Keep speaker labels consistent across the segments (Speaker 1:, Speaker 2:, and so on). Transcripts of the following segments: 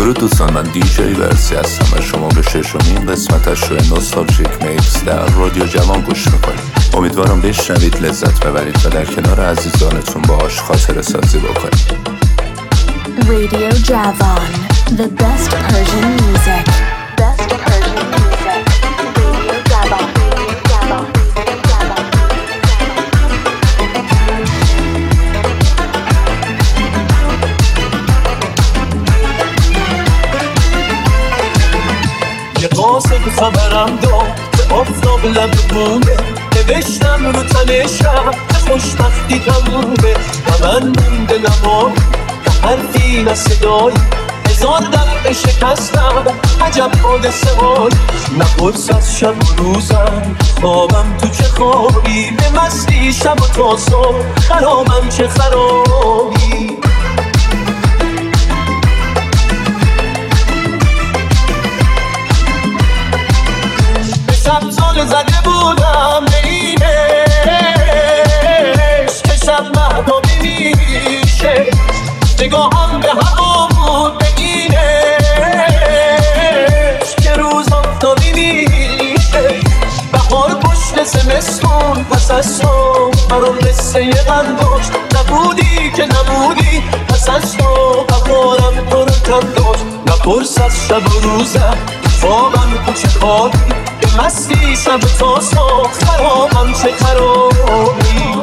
Speaker 1: درود دوستان، من دیجی ورسی هستم و شما به ششمین قسمت از شو نوستالژیک میکس در رادیو جوان گوش میکنید. امیدوارم بشنوید، لذت ببرید و در کنار عزیزانتون باهاش خاطره سازی بکنید.
Speaker 2: Radio Javan, the best Persian music. Best Persian music. Radio Javan.
Speaker 3: یه قاسم خبرم داد به آفتاب لب بومه، نوشتم رو تنشم که خوشبختی تمومه و من مونده نمایی و حرفی نه صدایی، هزار دفعه شکستم عجب حادثه هایی، نپرس از شب و روزم خوابم تو چه خوابی، به مستی شب و تا صبح خرابم چه خرابی. سبزال زده بودم به اینش که شب مهدابی میشه، نگاهم به هوا بود به اینش که روز آفتابی میشه. بهار پشت زمستون پس از تو برام قصه یه قنداش، نبودی که نبودی پس از تو قبارم پرکم داشت، نپرس از شب و روزم خوابم تو چه خوابی، به مستی شب تا صبح خرابم چه خرابی.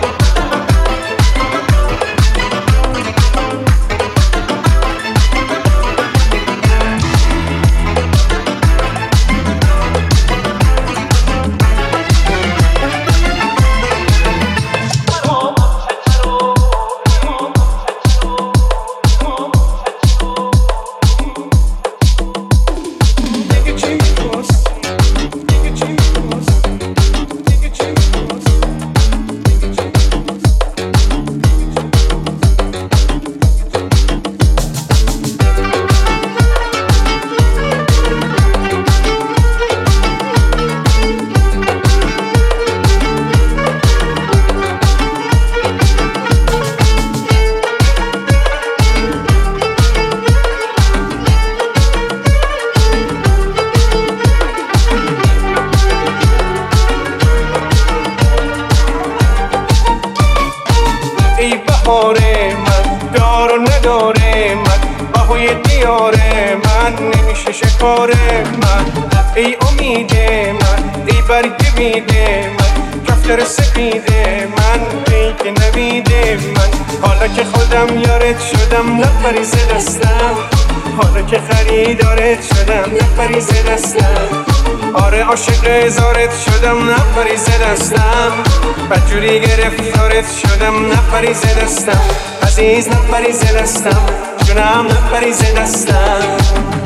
Speaker 4: نپریزه دستم، حالا که خریدارت شدم نپریزه دستم، آره عاشق زارت شدم نپریزه دستم، بدجوری گرفتارت شدم نپریزه دستم، عزیز نپریزه دستم، جونم نپریزه دستم.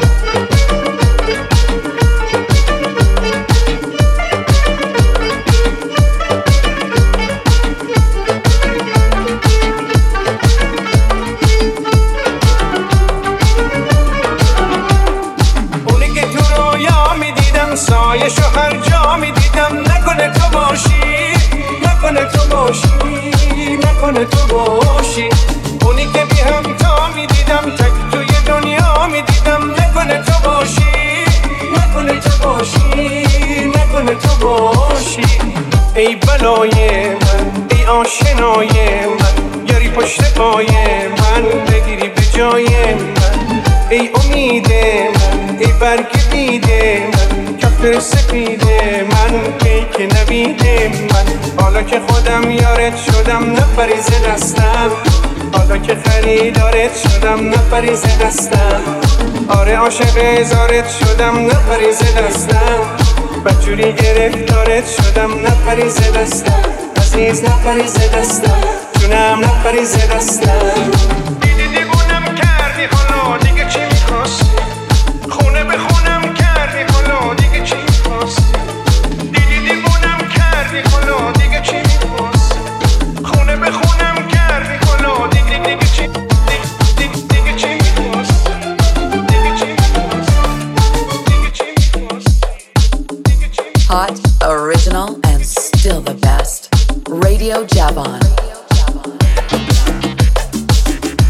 Speaker 5: سایشو هر جا میدیدم، نکنه تو باشی، نکنه تو باشی، نکنه تو باشی، اونی که بی همتا میدیدم تک توی دنیا میدیدم، نکنه تو باشی، نکنه تو باشی، نکنه تو باشی. ای بلای من، ای آشنای من، یاری پشت پای من، بگیری به جای من، ای امید من، ای برگ بیده من، کفتر سپیده من، پیک نویده من، حالا که خودم یارت شدم نپریزه دستم، حالا که خریدارت شدم نپریزه دستم، آره عاشق زارت شدم نپریزه دستم، بدجوری گرفتارت شدم نپریزه دستم، عزیز نپریزه دستم، جونم نپریزه دستم. دیدی دیوونم کردی حالا دیگه چی میخواستی، خونه به خونم کردی حالا دیگه چی میخواستی، دیدی دیوونم کردی حالا دیگه چی میخواستی، خونه به خونم کردی حالا دیگه چی، دیگه چی میخواستی، دیگه چی میخواستی، دیگه چی میخواستی، دیگه چی میخواستی.
Speaker 6: Hot, original, and still the best. Radio Javan.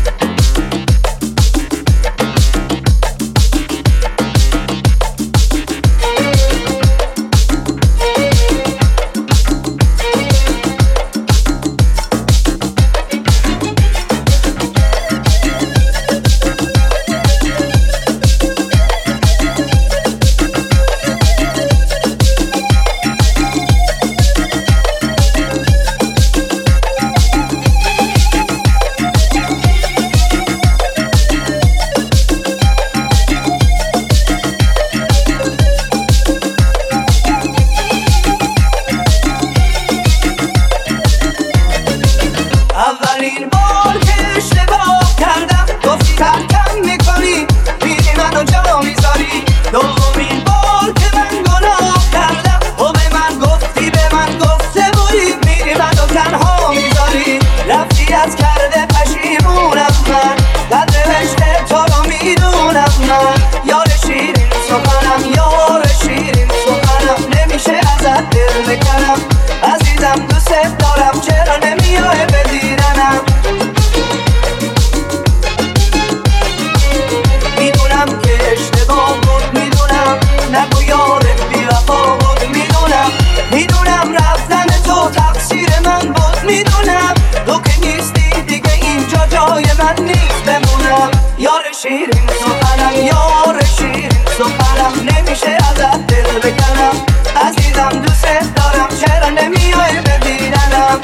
Speaker 3: جای من نیست بمونم. یار شیرین سخنم، یار شیرین سخنم، نمیشه ازت دل بکنم. عزیزم دوست دارم، چرا نمیای ببینم؟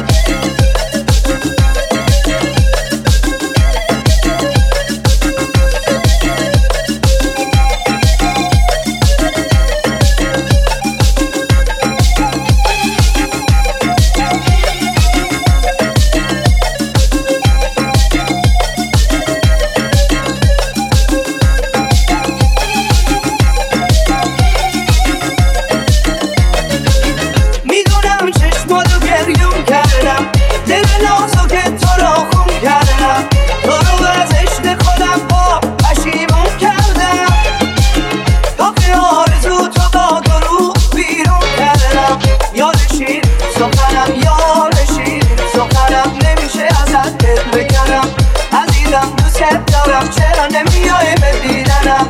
Speaker 3: چرا نمیای ببینم؟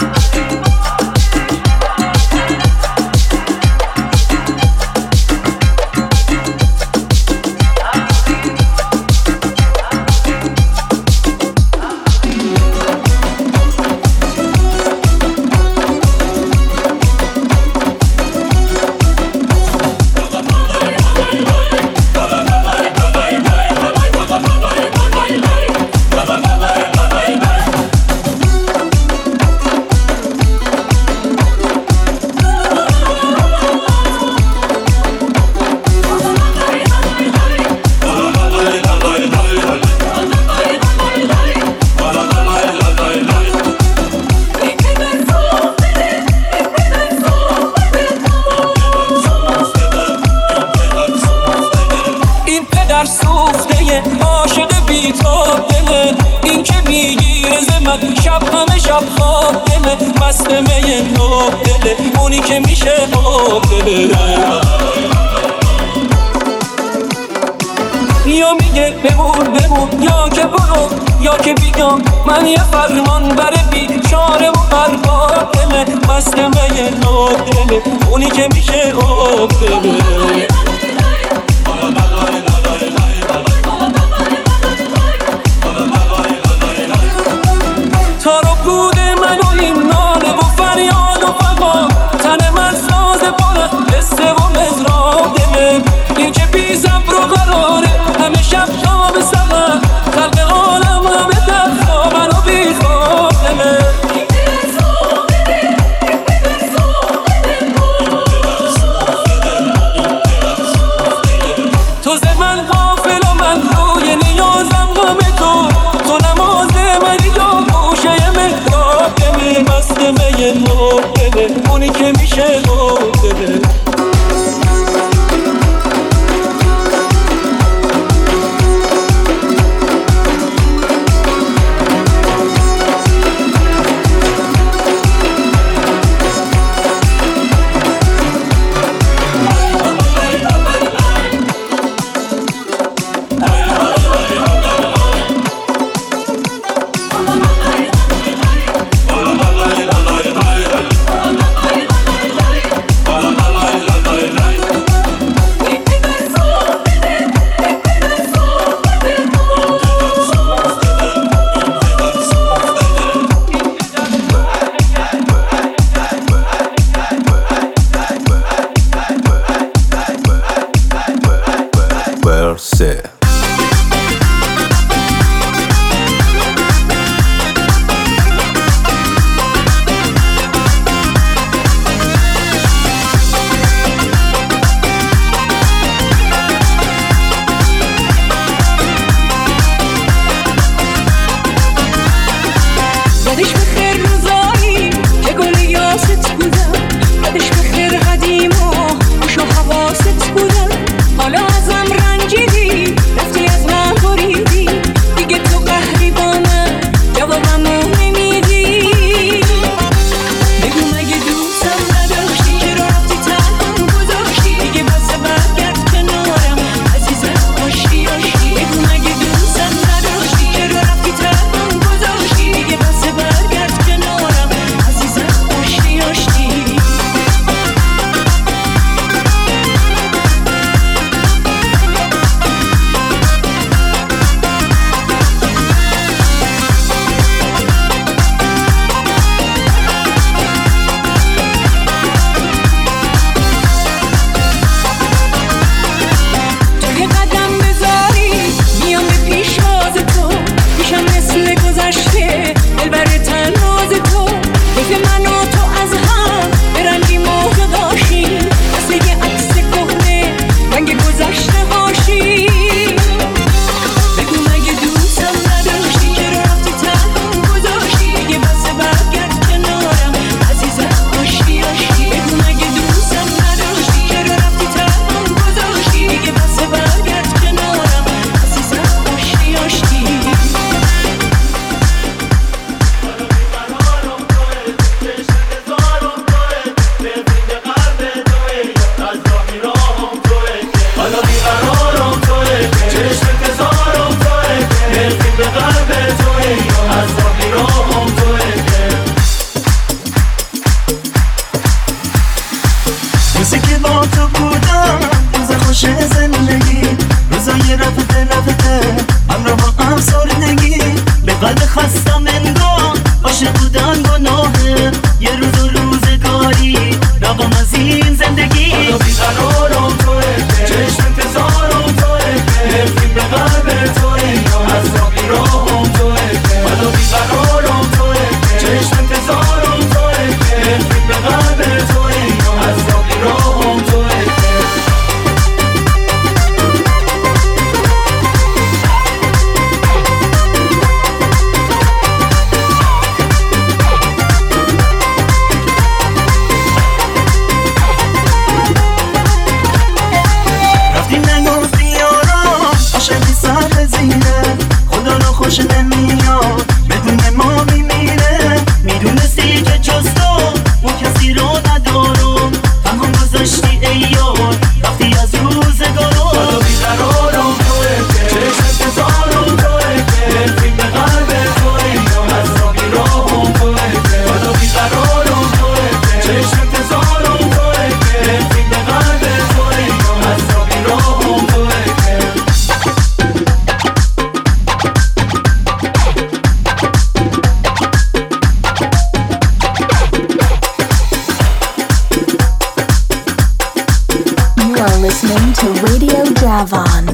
Speaker 3: یا میگه بمون یا که برو یا که بیام، من یه فرمان بره بیچاره و برباد دله، مستمه یه نوب دله، اونی که میشه آب دله. تارو بود من و این ناله و فریاد و فقا، تن من ساز باره قصه و مزراب دله، این که بی صبر و قراره همه شب تا به سقر، خلق عالم همه دفتا منو بی خواب دله.
Speaker 2: Javon.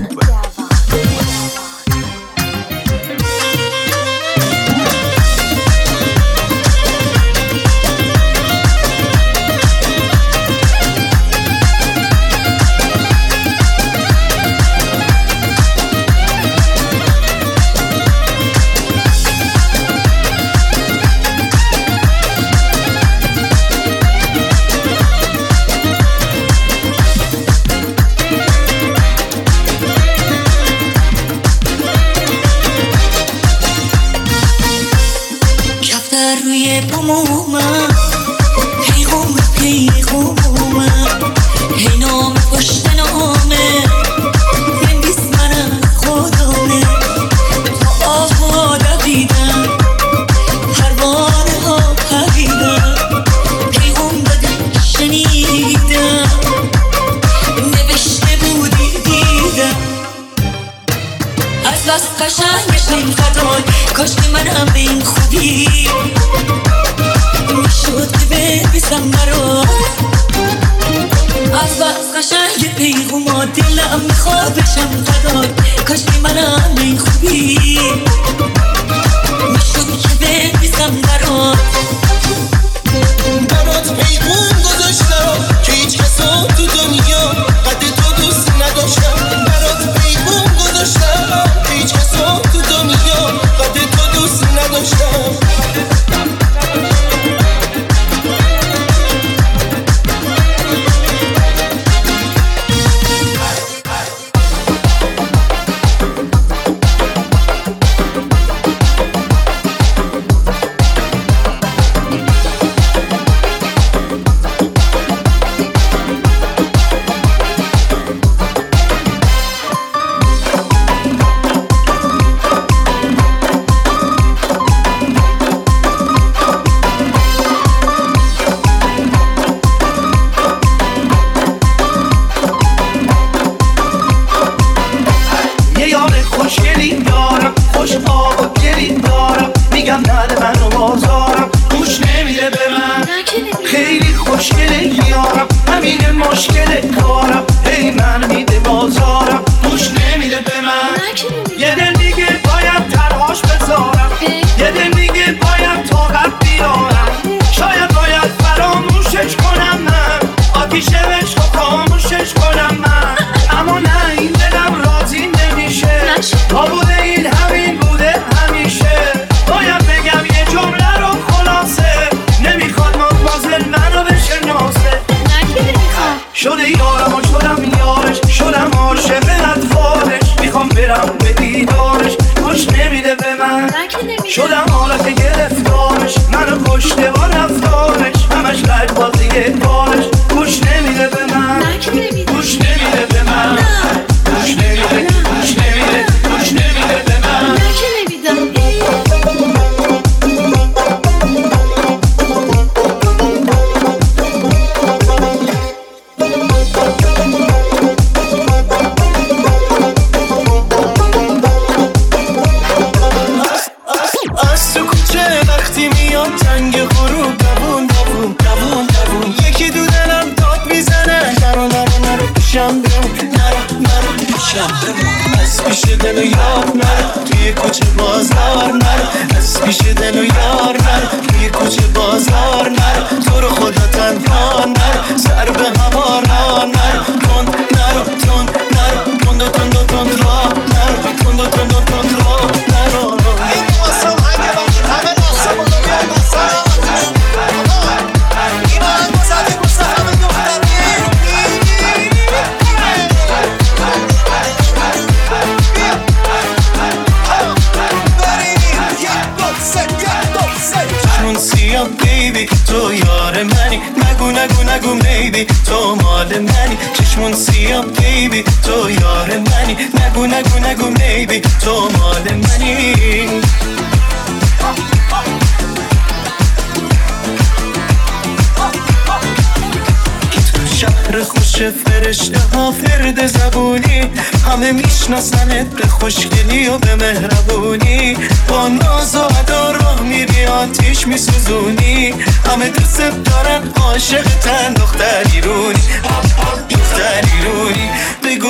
Speaker 3: میشناسنت به خوشگلی و به مهربونی، با ناز و ادا راه میری آتیش میسوزونی، همه دوست دارن عاشق تن دختری رونی، دختری رونی. بگو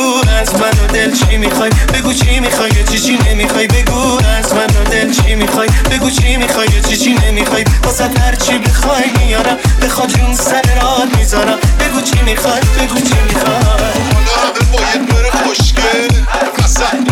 Speaker 5: بگو از من و دل چی میخوای، بگو چی میخوای چی نمیخوای، بگو از من و دل چی میخوای، بگو چی میخوای چی نمیخوای، واسه هر چی بخوای میارم، بخواد جون سر راه میذارم، بگو چی میخوای، بگو چی میخوای.
Speaker 7: همه باید بره خوشگل قسم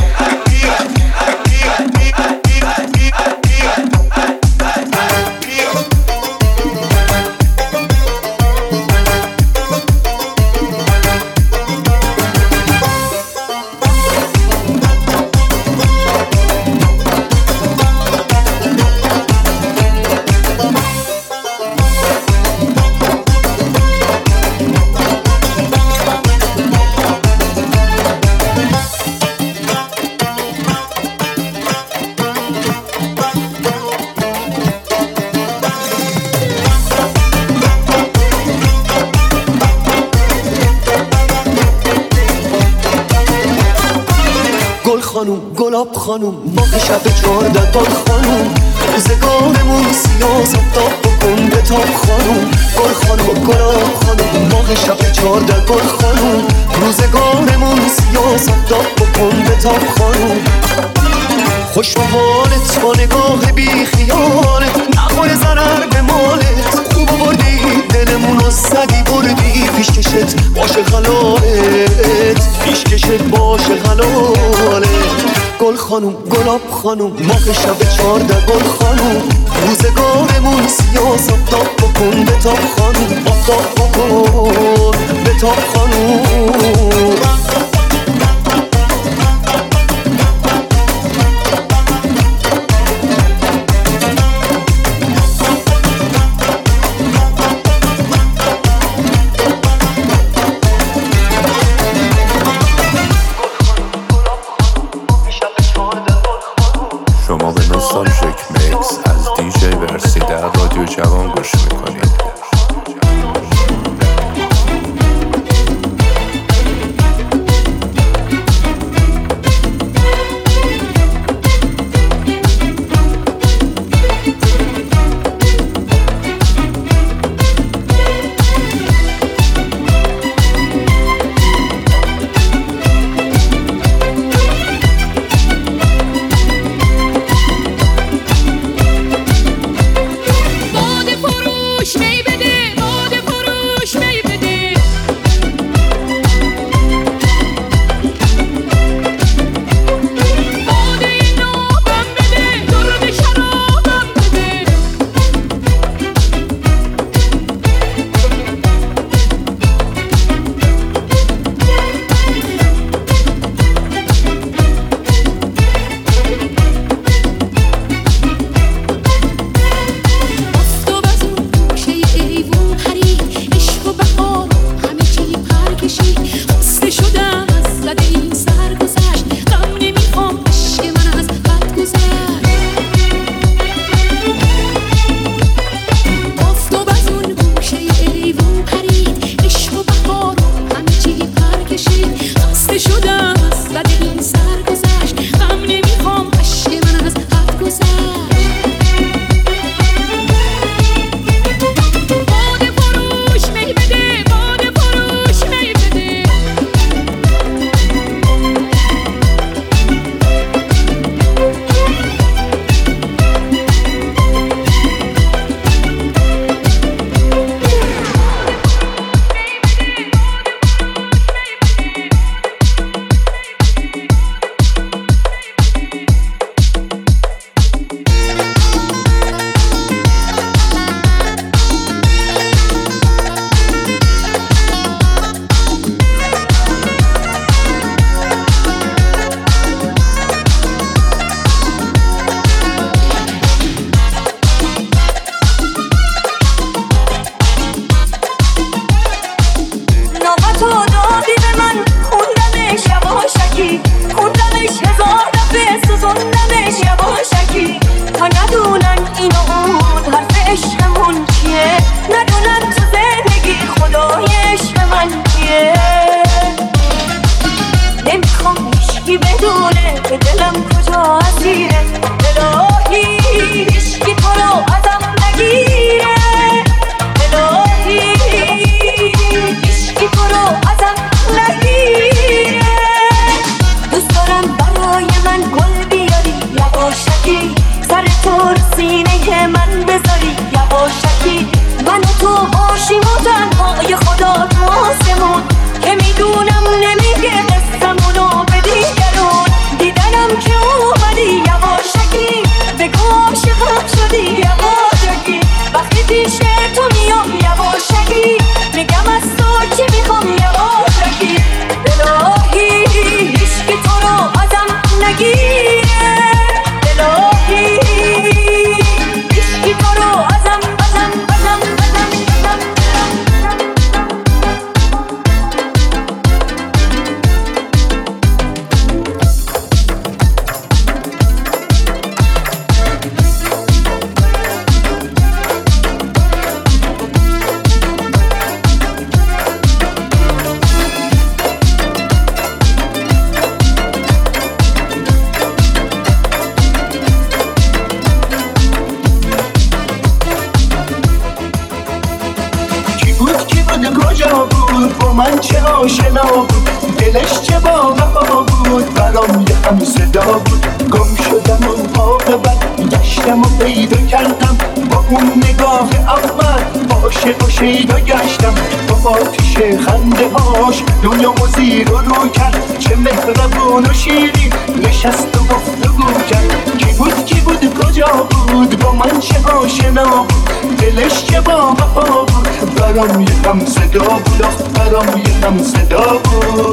Speaker 5: گلاب خانوم باغ شب 14 گل خانوم، روزگارمون سیاه آفتاب بکن به تاب خانوم، گل خانوم گلاب خانوم باغ شب 14 گل خانوم، روزگارمون سیاه آفتاب بکن به تاب خانوم. خوش به حالت با نگاه بی خیالت، نخوره ضرر به مالت، خوب بردی دلمونو زدی بردی، پیشکشت باشه خلالت، پیشکشت باشه خلالت. گل خانوم گلاب خانوم ماه شب 14 گل خانوم، روزگارمون سیاه آفتاب بکن به تاب خانوم، آفتاب بکن به تاب خانوم.
Speaker 1: شما به نوستالژیک میکس از دیجی ورسی در رادیو جوان گوش میکنید.
Speaker 8: باده فروش می بده یواشکی سر تو رو سینه من بذاری یواشکی من و تو باشیم و تنهای خدا تو آسمون که میدونم نمیگه قصه‌مونو به دیگرون دیدنم که اومدی یواشکی بگو عاشقم شدی یواشکی وقتی پیش تو میام یواشکی میگم از تو چی میخوام یواشکی الهی هیچکی تو رو ازم نگیره الهی هیچکی تو رو ازم
Speaker 5: من چه آشنا بود دلش چه با وفا بود برام یه هم صدا بود گم شدم و عاقبت گشتم و پیدا کردم با اون نگاه اول عاشق و شیدا گشتم با آتیش خنده هاش دنیا و زیر و رو کرد چه مهربون و شیرین نشست و گفتگو کرد کی بود کجا بود با من چه آشنا بود دلش چه با وفا بود برام یه هم صدا بود برام یه هم صدا بود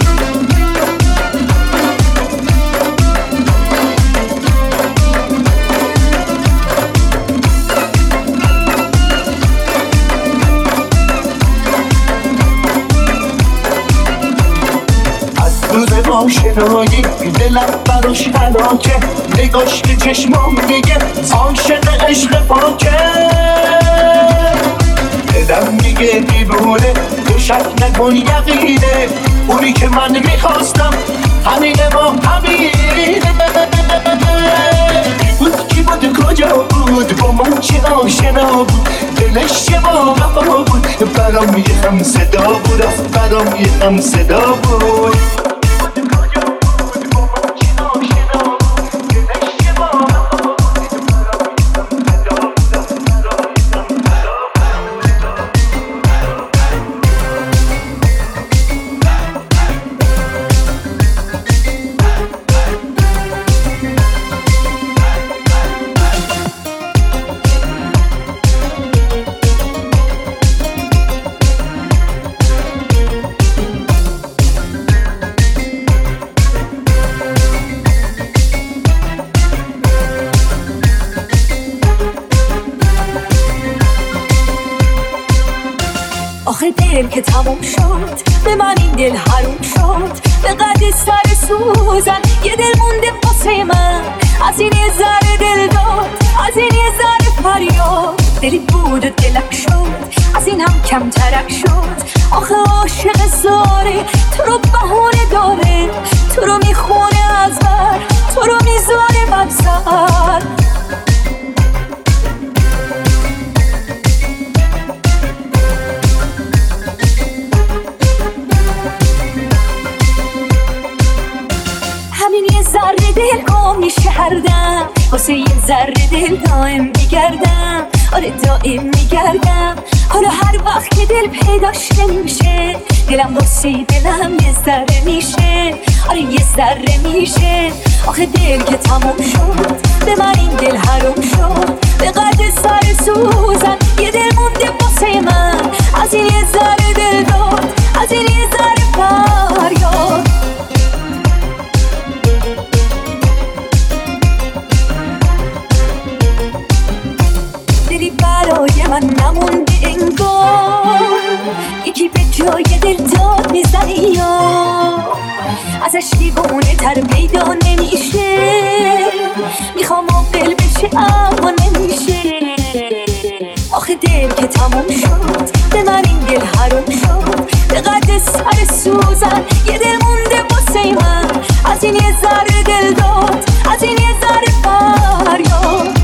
Speaker 5: روز آشنایی دلم براش هلاکه نگاش که چشمام میگه عاشق عشق پاکه دلم میگه دیوونه تو شک نکن یقینه اونی که من میخواستم همینه با همینه کی بود کجا بود با من چه آشنا بود دلش چه با وفا بود برام یه هم صدا بود برام یه هم صدا بود
Speaker 8: دل که تموم شد به من این دل حروم شد به قد سر سوزن یه دل مونده واسه من از این یه ذره دل داد از این یه ذره فریاد دلی بود و دلک شد از این هم کم ترک شد آخه عاشق زاره تو رو بهونه داره تو رو میخونه از بر تو رو میذاره ببزر همین یه ذره دل گم میشه هر دم واسه یه ذره دل دائم میگردم آره دائم میگردم حالا هر وقت که دل پیداش نمیشه دلم واسه دلم یه ذره میشه آره یه ذره میشه آخه دل که تموم شد به من این دل حروم شد به قد سر سوزن یه دل مونده واسه من از این یه ذره دل داد از این یه ذره فریاد دلی برای من نمونده انگار یکی به جای دل داد میزنه یا ازش دیوونه تر پیدا نمیشه میخوام عاقل بشه اما نمیشه آخه دل که تموم شد به من این دل حروم شد به قد سر سوزن یه دل مونده واسه من از این یه ذره دل داد از این یه ذره فریاد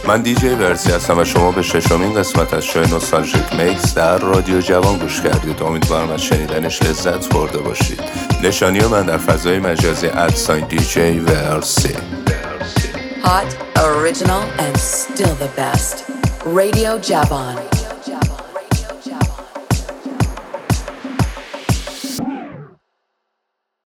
Speaker 1: من دیجی ورسی هستم و شما به ششمین قسمت از شو نوستالژیک میکس در رادیو جوان گوش کردید. امیدوارم از شنیدنش لذت برده باشید. نشانی من در فضای مجازی @دیجی ورسی.
Speaker 6: Hot, original and still the best. Radio Javan.